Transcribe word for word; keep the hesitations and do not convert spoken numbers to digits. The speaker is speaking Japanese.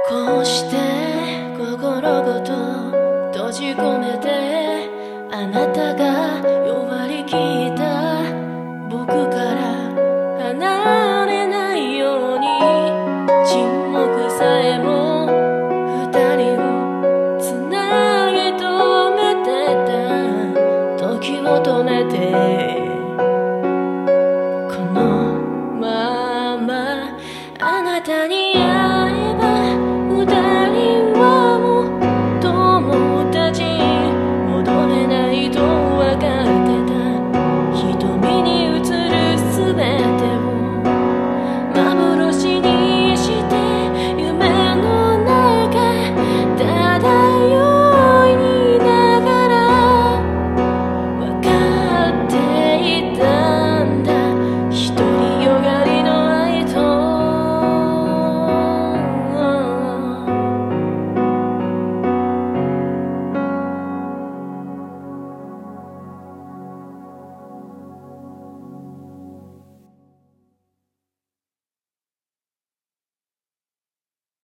こうして心ごと閉じ込めて、あなたが弱りきった僕から離れないように、沈黙さえも二人をつなぎ止めてた、時を止めてこのままあなたに